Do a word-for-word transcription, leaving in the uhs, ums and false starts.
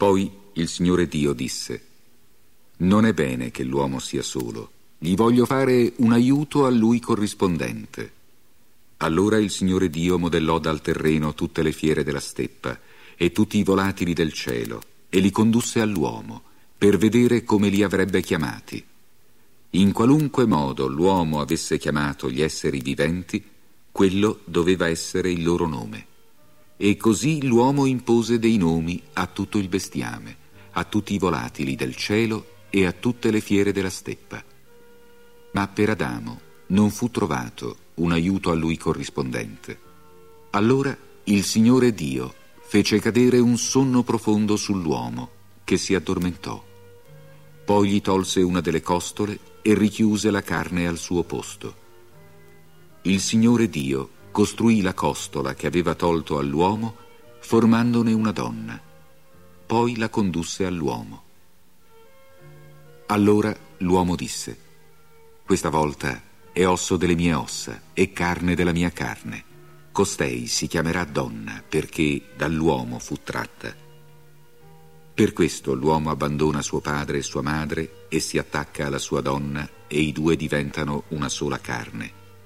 Poi il Signore Dio disse: non è bene che l'uomo sia solo, gli voglio fare un aiuto a lui corrispondente. Allora il Signore Dio modellò dal terreno tutte le fiere della steppa e tutti i volatili del cielo e li condusse all'uomo per vedere come li avrebbe chiamati. In qualunque modo l'uomo avesse chiamato gli esseri viventi, quello doveva essere il loro nome. E così l'uomo impose dei nomi a tutto il bestiame, a tutti i volatili del cielo e a tutte le fiere della steppa. Ma per Adamo non fu trovato un aiuto a lui corrispondente. Allora il Signore Dio fece cadere un sonno profondo sull'uomo, che si addormentò. Poi gli tolse una delle costole e richiuse la carne al suo posto. Il Signore Dio costruì la costola che aveva tolto all'uomo, formandone una donna. Poi la condusse all'uomo. Allora l'uomo disse: questa volta è osso delle mie ossa e carne della mia carne. Costei si chiamerà donna, perché dall'uomo fu tratta. Per questo l'uomo abbandona suo padre e sua madre e si attacca alla sua donna, e i due diventano una sola carne.